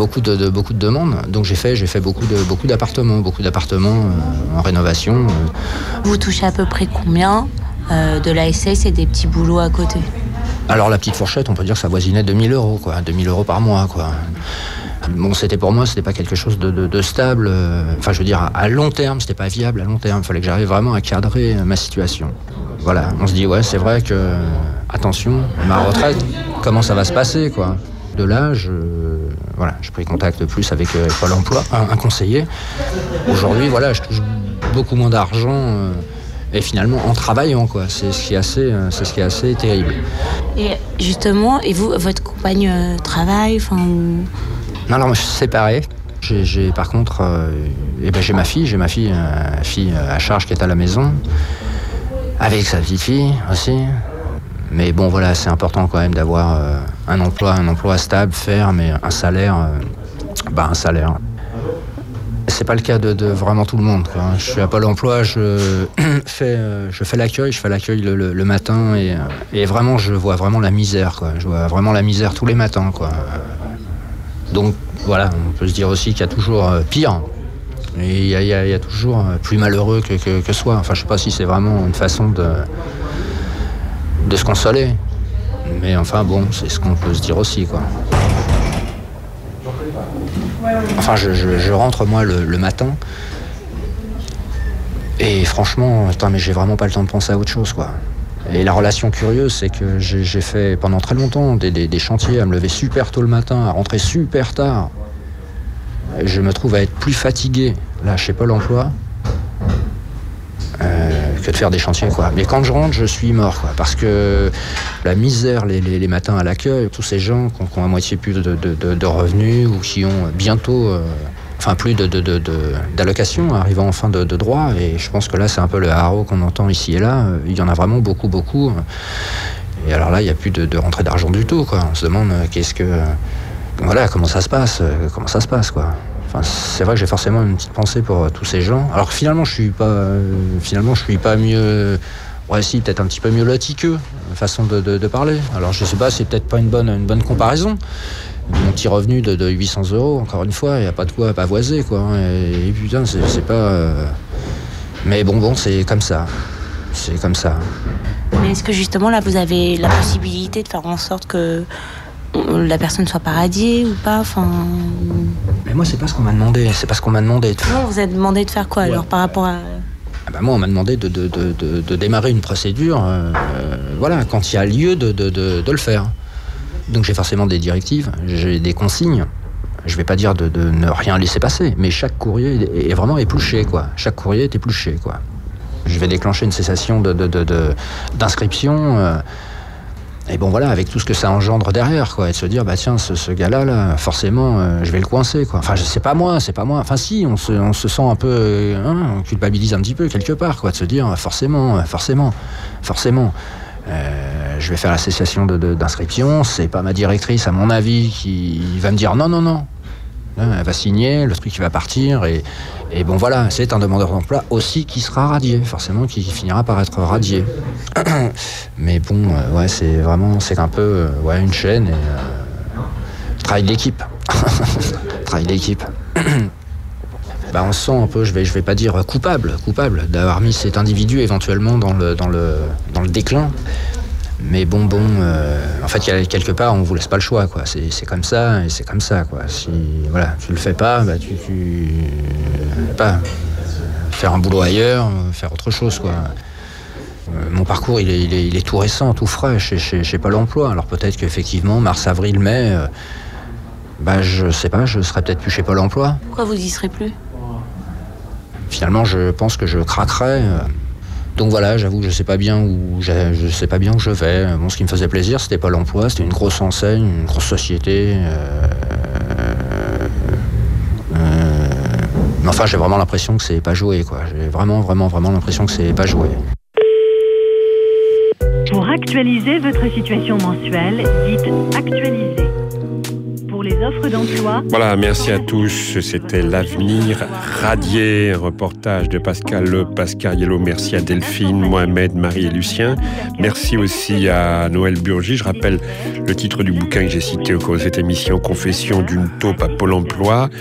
beaucoup de demandes. Donc j'ai fait beaucoup d'appartements en rénovation. Vous touchez à peu près combien de la SAS et des petits boulots à côté? Alors la petite fourchette, on peut dire que ça voisinait 2 000 €, quoi. 2 000 € par mois, quoi. Bon, pour moi, c'était pas quelque chose de stable. Enfin, je veux dire, à long terme, c'était pas viable à long terme. Il fallait que j'arrive vraiment à cadrer ma situation. Voilà, on se dit, ouais, c'est vrai que, attention, ma retraite, comment ça va se passer, quoi. De là, j'ai pris contact plus avec Pôle emploi, un conseiller. Aujourd'hui, voilà, je touche beaucoup moins d'argent. Et finalement, en travaillant, quoi. C'est ce qui est assez terrible. Et justement, vous, votre compagne travaille, Non, alors moi je suis séparé. Par contre, j'ai ma fille à charge qui est à la maison, avec sa petite fille aussi. Mais bon, voilà, c'est important quand même d'avoir un emploi stable, ferme, et un salaire. C'est pas le cas de vraiment tout le monde, quoi. Je suis à Pôle emploi, je fais l'accueil, le matin et vraiment je vois vraiment la misère, quoi. Je vois vraiment la misère tous les matins, quoi. Donc voilà, on peut se dire aussi qu'il y a toujours pire. Et il y a toujours plus malheureux que soi. Enfin, je sais pas si c'est vraiment une façon de se consoler. Mais enfin bon, c'est ce qu'on peut se dire aussi, quoi. Enfin, je rentre moi le matin. Et franchement, mais j'ai vraiment pas le temps de penser à autre chose, quoi. Et la relation curieuse, c'est que j'ai fait pendant très longtemps des chantiers, à me lever super tôt le matin, à rentrer super tard. Et je me trouve à être plus fatigué, là, chez Pôle emploi, que de faire des chantiers, quoi. Mais quand je rentre, je suis mort, quoi. Parce que la misère, les matins à l'accueil, tous ces gens qui ont à moitié plus de revenus ou qui ont bientôt... plus d'allocations, arrivant en fin de droit. Et je pense que là, c'est un peu le haro qu'on entend ici et là. Il y en a vraiment beaucoup. Et alors là, il n'y a plus de rentrée d'argent du tout, quoi. On se demande comment ça se passe, quoi. Enfin, c'est vrai que j'ai forcément une petite pensée pour tous ces gens. Alors finalement, je suis pas mieux... Ouais, si, peut-être un petit peu mieux loti qu'eux, façon de parler. Alors je sais pas, c'est peut-être pas une bonne comparaison. Mon petit revenu de 800 €, encore une fois, il n'y a pas de quoi pavoiser, quoi. Et putain, c'est pas... Mais bon, c'est comme ça. C'est comme ça. Mais est-ce que justement, là, vous avez la possibilité de faire en sorte que la personne soit pas radiée ou pas, Mais moi, c'est pas ce qu'on m'a demandé. C'est pas ce qu'on m'a demandé de faire. Non, vous avez demandé de faire quoi, alors, par rapport à... Moi, on m'a demandé de démarrer une procédure, quand il y a lieu de le faire. Donc j'ai forcément des directives, j'ai des consignes. Je vais pas dire de ne rien laisser passer, mais chaque courrier est vraiment épluché, quoi. Chaque courrier est épluché, quoi. Je vais déclencher une cessation d'inscription. Et bon, voilà, avec tout ce que ça engendre derrière, quoi. Et de se dire, tiens, ce gars-là, forcément, je vais le coincer, quoi. Enfin, c'est pas moi. Enfin, si, on se sent un peu... on culpabilise un petit peu, quelque part, quoi. De se dire, forcément. Je vais faire la cessation d'inscription. C'est pas ma directrice, à mon avis, qui va me dire non. Elle va signer, le truc il va partir. Et bon, voilà, c'est un demandeur d'emploi aussi qui sera radié, forcément, qui finira par être radié. Mais bon, c'est un peu une chaîne et travail d'équipe. Travail d'équipe. On se sent un peu, je vais pas dire coupable d'avoir mis cet individu éventuellement dans le déclin. Mais bon, en fait, quelque part, on vous laisse pas le choix, quoi. C'est comme ça, et c'est comme ça, quoi. Si, tu le fais pas, faire un boulot ailleurs, faire autre chose, quoi. Mon parcours, il est tout récent, tout frais chez Pôle emploi. Alors peut-être qu'effectivement, mars, avril, mai, je sais pas, je serai peut-être plus chez Pôle emploi. Pourquoi vous y serez plus ? Finalement, je pense que je craquerai. Donc voilà, j'avoue que je sais pas bien où je vais. Bon, ce qui me faisait plaisir, c'était Pôle emploi, c'était une grosse enseigne, une grosse société. Mais enfin, j'ai vraiment l'impression que c'est pas joué, quoi. J'ai vraiment l'impression que c'est pas joué. Pour actualiser votre situation mensuelle, dites actualiser. Pour les offres d'emploi. Voilà, merci à tous. C'était l'Avenir radié, reportage de Pascal Pascariello. Merci à Delphine, Mohamed, Marie et Lucien. Merci aussi à Noël Burgi. Je rappelle le titre du bouquin que j'ai cité au cours de cette émission, Confession d'une taupe à Pôle emploi.